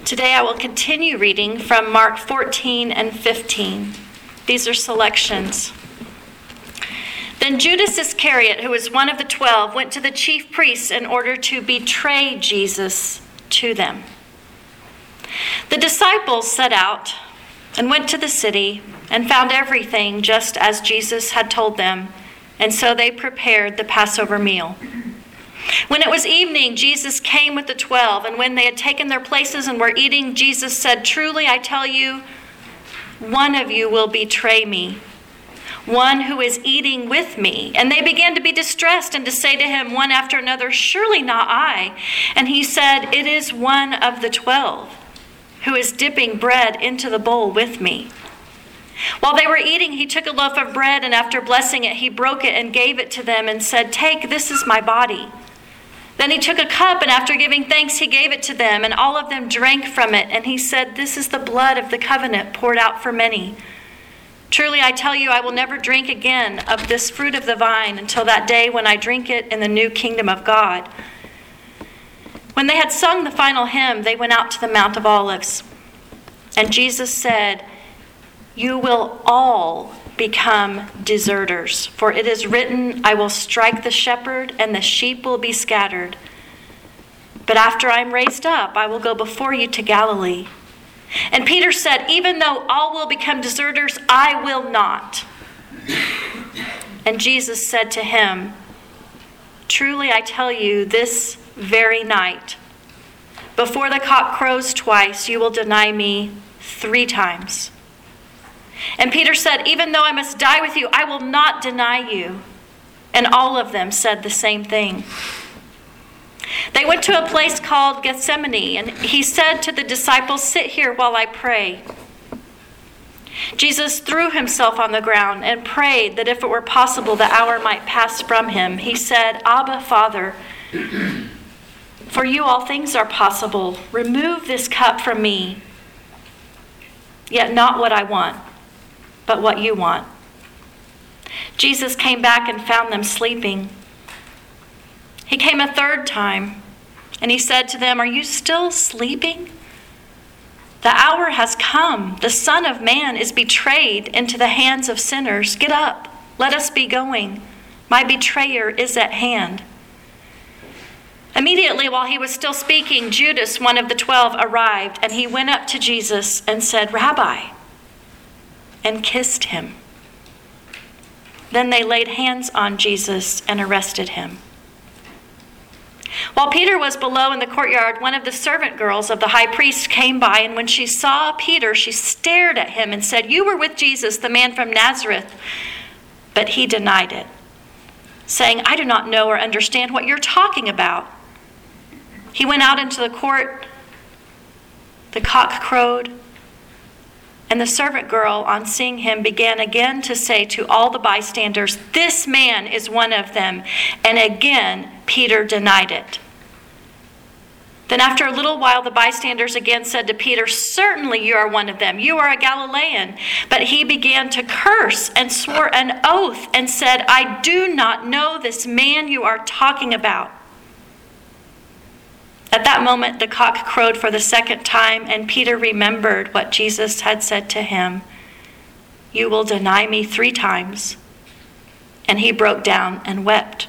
Today I will continue reading from Mark 14 and 15. These are selections. Then Judas Iscariot, who was one of the 12, went to the chief priests in order to betray Jesus to them. The disciples set out and went to the city and found everything just as Jesus had told them, and so they prepared the Passover meal. When it was evening, Jesus came with the 12, and when they had taken their places and were eating, Jesus said, "Truly I tell you, one of you will betray me, one who is eating with me." And they began to be distressed and to say to him one after another, "Surely not I." And he said, "It is one of the 12 who is dipping bread into the bowl with me." While they were eating, he took a loaf of bread, and after blessing it, he broke it and gave it to them and said, "Take, this is my body." Then he took a cup, and after giving thanks, he gave it to them, and all of them drank from it. And he said, "This is the blood of the covenant poured out for many. Truly I tell you, I will never drink again of this fruit of the vine until that day when I drink it in the new kingdom of God." When they had sung the final hymn, they went out to the Mount of Olives. And Jesus said, "You will all become deserters, for it is written, I will strike the shepherd and the sheep will be scattered. But after I am raised up, I will go before you to Galilee." And Peter said, "Even though all will become deserters, I will not." And Jesus said to him, "Truly I tell you, this very night, before the cock crows twice, you will deny me 3 times. And Peter said, "Even though I must die with you, I will not deny you." And all of them said the same thing. They went to a place called Gethsemane, and he said to the disciples, "Sit here while I pray." Jesus threw himself on the ground and prayed that if it were possible, the hour might pass from him. He said, "Abba, Father, for you all things are possible. Remove this cup from me. Yet not what I want, but what you want." Jesus came back and found them sleeping. He came a 3rd time, and he said to them, "Are you still sleeping? The hour has come. The Son of Man is betrayed into the hands of sinners. Get up, let us be going. My betrayer is at hand." Immediately, while he was still speaking, Judas, one of the 12, arrived, and he went up to Jesus and said, "Rabbi," and kissed him. Then they laid hands on Jesus and arrested him. While Peter was below in the courtyard, one of the servant girls of the high priest came by, and when she saw Peter, she stared at him and said, "You were with Jesus, the man from Nazareth." But he denied it, saying, "I do not know or understand what you're talking about." He went out into the court. The cock crowed. And the servant girl, on seeing him, began again to say to all the bystanders, "This man is one of them." And again, Peter denied it. Then after a little while, the bystanders again said to Peter, "Certainly you are one of them. You are a Galilean." But he began to curse and swore an oath and said, "I do not know this man you are talking about." At that moment, the cock crowed for the 2nd time, and Peter remembered what Jesus had said to him, "You will deny me 3 times." And he broke down and wept.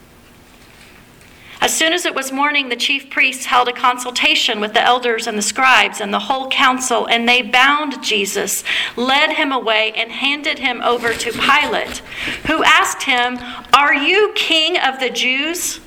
As soon as it was morning, the chief priests held a consultation with the elders and the scribes and the whole council, and they bound Jesus, led him away, and handed him over to Pilate, who asked him, "Are you king of the Jews?"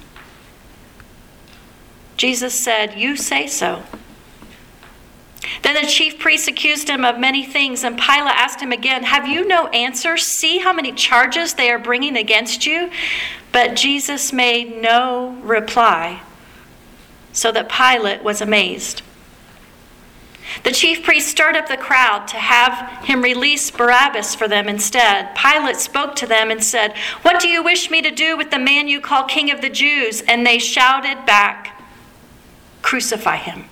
Jesus said, "You say so." Then the chief priests accused him of many things, and Pilate asked him again, "Have you no answer? See how many charges they are bringing against you?" But Jesus made no reply, so that Pilate was amazed. The chief priests stirred up the crowd to have him release Barabbas for them instead. Pilate spoke to them and said, "What do you wish me to do with the man you call King of the Jews?" And they shouted back, "Crucify him."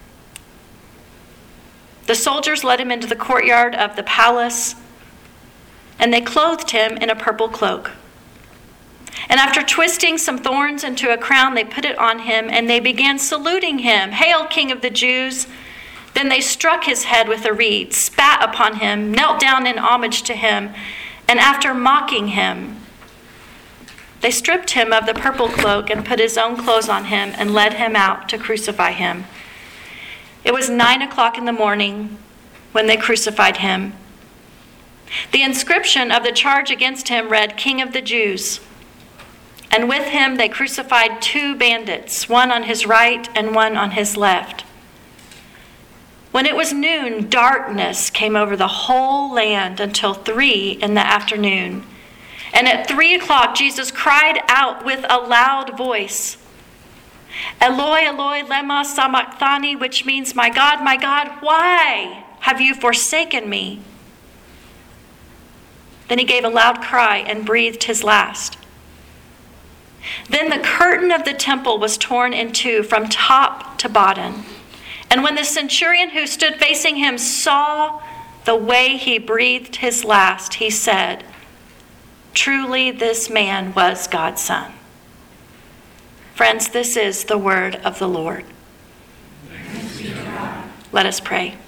The soldiers led him into the courtyard of the palace, and they clothed him in a purple cloak. And after twisting some thorns into a crown, they put it on him, and they began saluting him, "Hail, King of the Jews!" Then they struck his head with a reed, spat upon him, knelt down in homage to him, and after mocking him, they stripped him of the purple cloak and put his own clothes on him and led him out to crucify him. It was 9:00 in the morning when they crucified him. The inscription of the charge against him read, "King of the Jews." And with him they crucified 2 bandits, one on his right and one on his left. When it was noon, darkness came over the whole land until 3 in the afternoon. And at 3:00, Jesus cried out with a loud voice, "Eloi, Eloi, lema sabachthani," which means, my God, why have you forsaken me?" Then he gave a loud cry and breathed his last. Then the curtain of the temple was torn in two from top to bottom. And when the centurion who stood facing him saw the way he breathed his last, he said, "Truly this man was God's Son." Friends, this is the word of the Lord. Thanks be to God. Let us pray.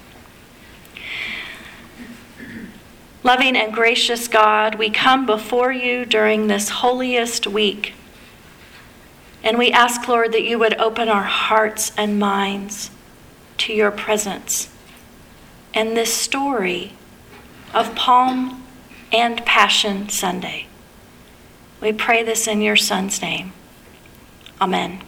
Loving and gracious God, we come before you during this holiest week. And we ask, Lord, that you would open our hearts and minds to your presence and this story of Palm and Passion Sunday. We pray this in your Son's name. Amen.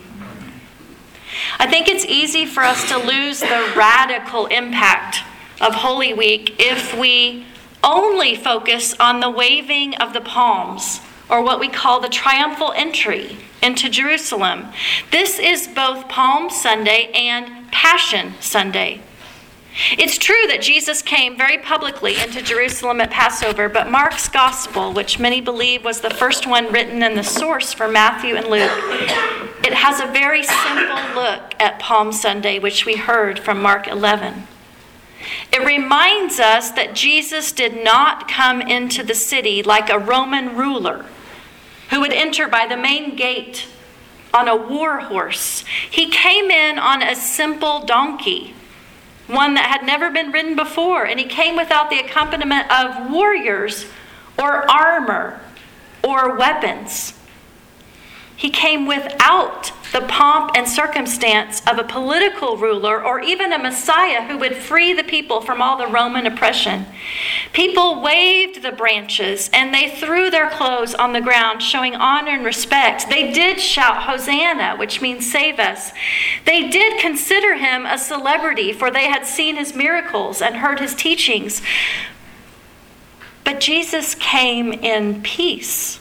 I think it's easy for us to lose the radical impact of Holy Week if we only focus on the waving of the palms, or what we call the triumphal entry into Jerusalem. This is both Palm Sunday and Passion Sunday. It's true that Jesus came very publicly into Jerusalem at Passover, but Mark's gospel, which many believe was the first one written and the source for Matthew and Luke, it has a very simple look at Palm Sunday, which we heard from Mark 11. It reminds us that Jesus did not come into the city like a Roman ruler who would enter by the main gate on a war horse. He came in on a simple donkey, one that had never been ridden before, and he came without the accompaniment of warriors or armor or weapons. He came without the pomp and circumstance of a political ruler or even a Messiah who would free the people from all the Roman oppression. People waved the branches and they threw their clothes on the ground, showing honor and respect. They did shout Hosanna, which means save us. They did consider him a celebrity, for they had seen his miracles and heard his teachings. But Jesus came in peace.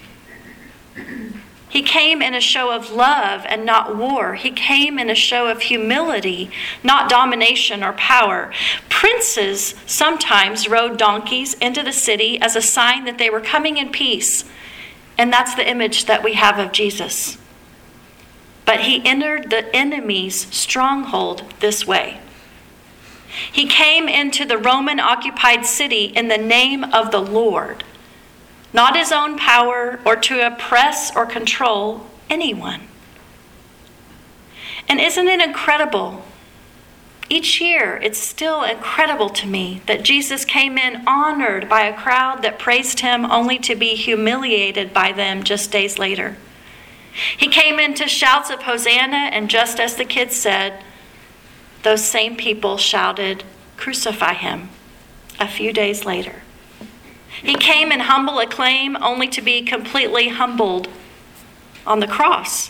He came in a show of love and not war. He came in a show of humility, not domination or power. Princes sometimes rode donkeys into the city as a sign that they were coming in peace. And that's the image that we have of Jesus. But he entered the enemy's stronghold this way. He came into the Roman-occupied city in the name of the Lord, not his own power or to oppress or control anyone. And isn't it incredible? Each year, it's still incredible to me that Jesus came in honored by a crowd that praised him only to be humiliated by them just days later. He came into shouts of Hosanna, and just as the kids said, those same people shouted, "Crucify him," a few days later. He came in humble acclaim only to be completely humbled on the cross.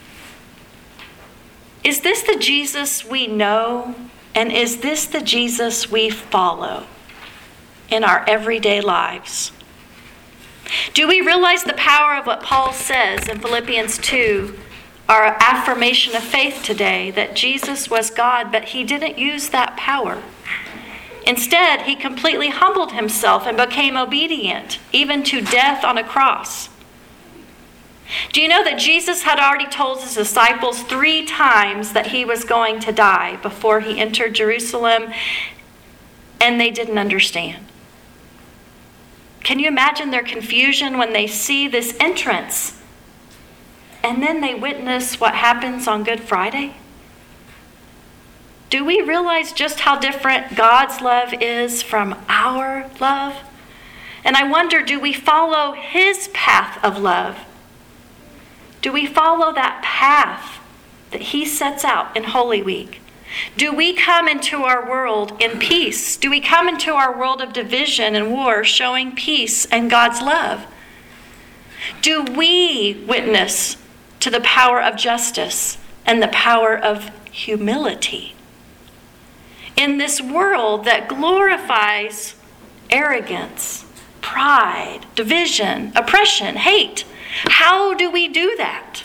Is this the Jesus we know? And is this the Jesus we follow in our everyday lives? Do we realize the power of what Paul says in Philippians 2, our affirmation of faith today, that Jesus was God, but he didn't use that power? Instead, he completely humbled himself and became obedient, even to death on a cross. Do you know that Jesus had already told his disciples 3 times that he was going to die before he entered Jerusalem, and they didn't understand? Can you imagine their confusion when they see this entrance, and then they witness what happens on Good Friday? Do we realize just how different God's love is from our love? And I wonder, do we follow his path of love? Do we follow that path that he sets out in Holy Week? Do we come into our world in peace? Do we come into our world of division and war showing peace and God's love? Do we witness to the power of justice and the power of humility? In this world that glorifies arrogance, pride, division, oppression, hate, how do we do that?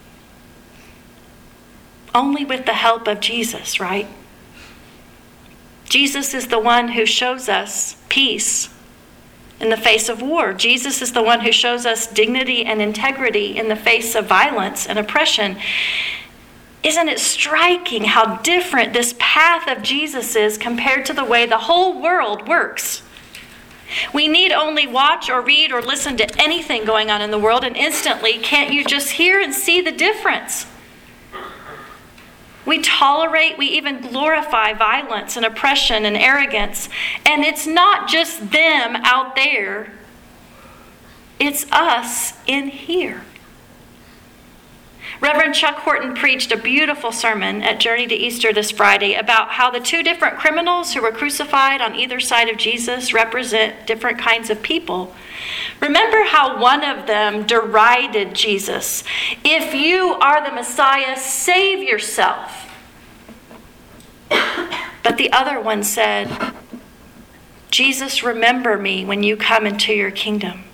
Only with the help of Jesus, right? Jesus is the one who shows us peace in the face of war. Jesus is the one who shows us dignity and integrity in the face of violence and oppression. Isn't it striking how different this path of Jesus is compared to the way the whole world works? We need only watch or read or listen to anything going on in the world, and instantly, can't you just hear and see the difference? We tolerate, we even glorify violence and oppression and arrogance. And it's not just them out there. It's us in here. Reverend Chuck Horton preached a beautiful sermon at Journey to Easter this Friday about how the two different criminals who were crucified on either side of Jesus represent different kinds of people. Remember how one of them derided Jesus. If you are the Messiah, save yourself. But the other one said, Jesus, remember me when you come into your kingdom.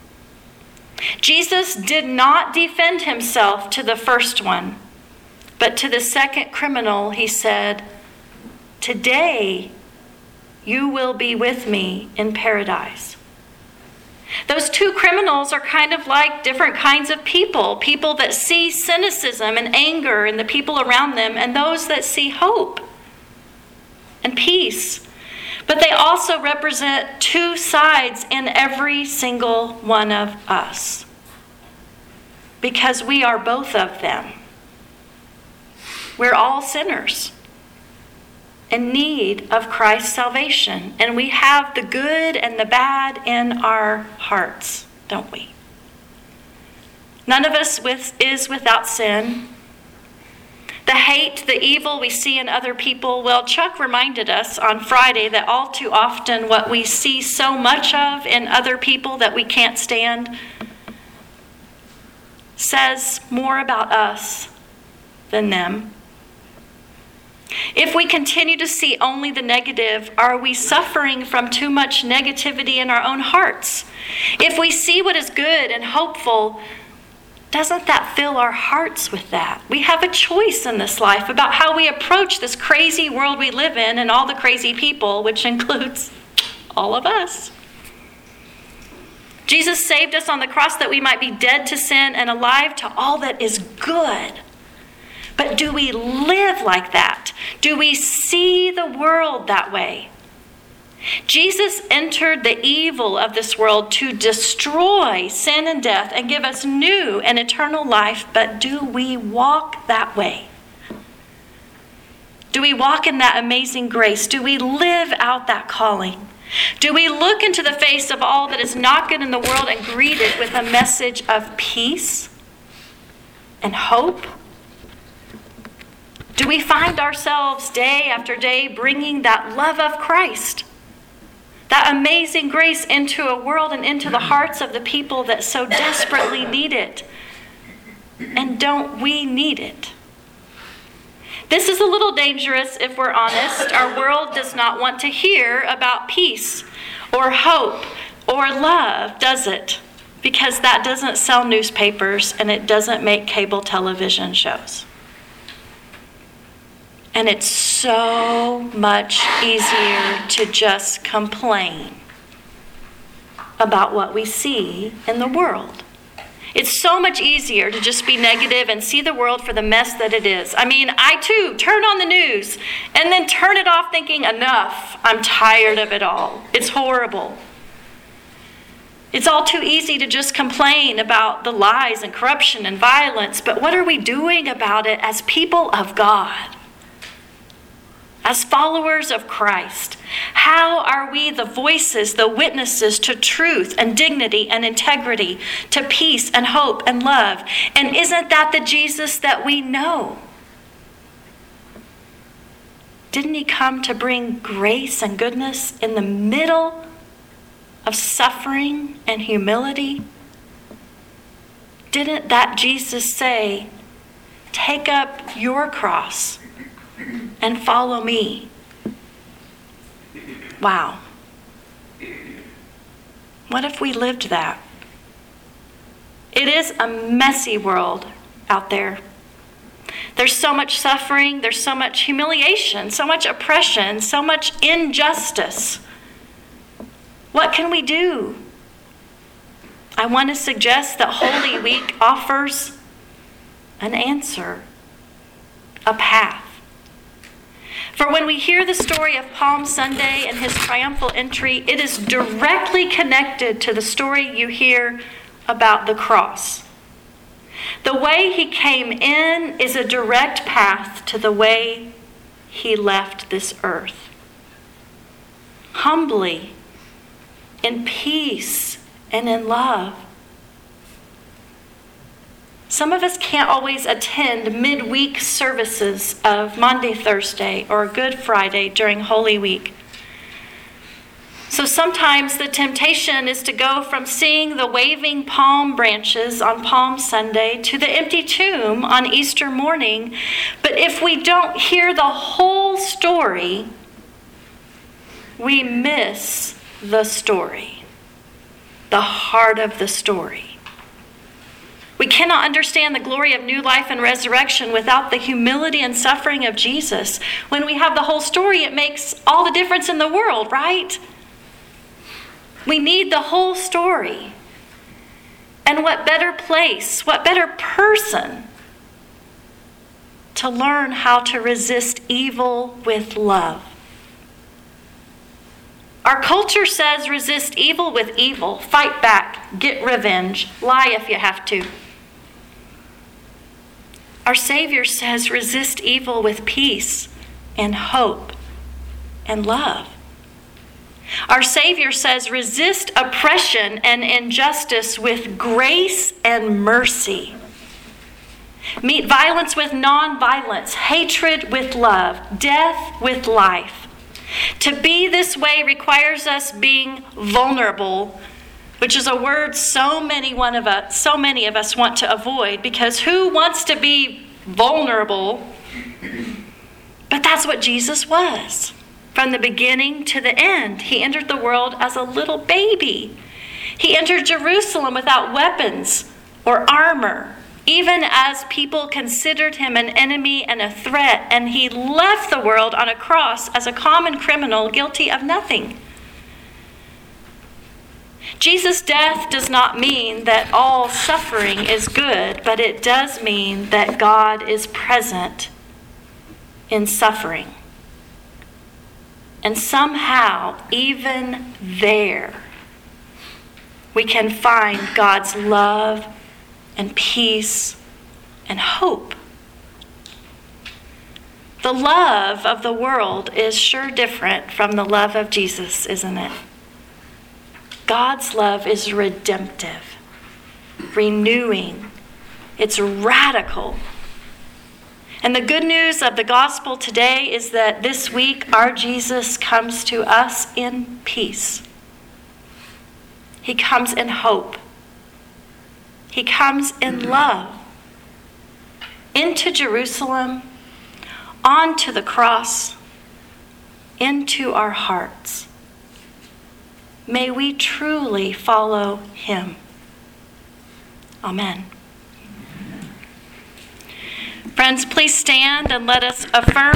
Jesus did not defend himself to the first one, but to the second criminal he said, today you will be with me in paradise. Those two criminals are kind of like different kinds of people that see cynicism and anger in the people around them, and those that see hope and peace. But they also represent two sides in every single one of us, because we are both of them. We're all sinners in need of Christ's salvation, and we have the good and the bad in our hearts, don't we? None of us is without sin. The hate, the evil we see in other people, well, Chuck reminded us on Friday that all too often what we see so much of in other people that we can't stand says more about us than them. If we continue to see only the negative, are we suffering from too much negativity in our own hearts? If we see what is good and hopeful, doesn't that fill our hearts with that? We have a choice in this life about how we approach this crazy world we live in and all the crazy people, which includes all of us. Jesus saved us on the cross that we might be dead to sin and alive to all that is good. But do we live like that? Do we see the world that way? Jesus entered the evil of this world to destroy sin and death and give us new and eternal life, but do we walk that way? Do we walk in that amazing grace? Do we live out that calling? Do we look into the face of all that is not good in the world and greet it with a message of peace and hope? Do we find ourselves day after day bringing that love of Christ, that amazing grace into a world and into the hearts of the people that so desperately need it? And don't we need it? This is a little dangerous if we're honest. Our world does not want to hear about peace or hope or love, does it? Because that doesn't sell newspapers and it doesn't make cable television shows. And it's so much easier to just complain about what we see in the world. It's so much easier to just be negative and see the world for the mess that it is. I mean, I too turn on the news and then turn it off thinking, enough, I'm tired of it all. It's horrible. It's all too easy to just complain about the lies and corruption and violence, but what are we doing about it as people of God? as followers of Christ? How are we the voices, the witnesses to truth and dignity and integrity, to peace and hope and love? And isn't that the Jesus that we know? Didn't he come to bring grace and goodness in the middle of suffering and humility? Didn't that Jesus say, take up your cross and follow me? Wow. What if we lived that? It is a messy world out there. There's so much suffering, there's so much humiliation, so much oppression, so much injustice. What can we do? I want to suggest that Holy Week offers an answer, a path. For when we hear the story of Palm Sunday and his triumphal entry, it is directly connected to the story you hear about the cross. The way he came in is a direct path to the way he left this earth. Humbly, in peace, and in love. Some of us can't always attend midweek services of Maundy Thursday or Good Friday during Holy Week. So sometimes the temptation is to go from seeing the waving palm branches on Palm Sunday to the empty tomb on Easter morning. But if we don't hear the whole story, we miss the story, the heart of the story. We cannot understand the glory of new life and resurrection without the humility and suffering of Jesus. When we have the whole story, it makes all the difference in the world, right? We need the whole story. And what better place, what better person to learn how to resist evil with love? Our culture says resist evil with evil, fight back, get revenge, lie if you have to. Our Savior says resist evil with peace and hope and love. Our Savior says resist oppression and injustice with grace and mercy. Meet violence with nonviolence, hatred with love, death with life. To be this way requires us being vulnerable, which is a word so many of us want to avoid, because who wants to be vulnerable? But that's what Jesus was. From the beginning to the end, he entered the world as a little baby. He entered Jerusalem without weapons or armor, even as people considered him an enemy and a threat, and he left the world on a cross as a common criminal guilty of nothing. Jesus' death does not mean that all suffering is good, but it does mean that God is present in suffering. And somehow, even there, we can find God's love and peace and hope. The love of the world is sure different from the love of Jesus, isn't it? God's love is redemptive, renewing. It's radical. And the good news of the gospel today is that this week our Jesus comes to us in peace. He comes in hope. He comes in love. Into Jerusalem, onto the cross, into our hearts. May we truly follow him. Amen. Friends, please stand and let us affirm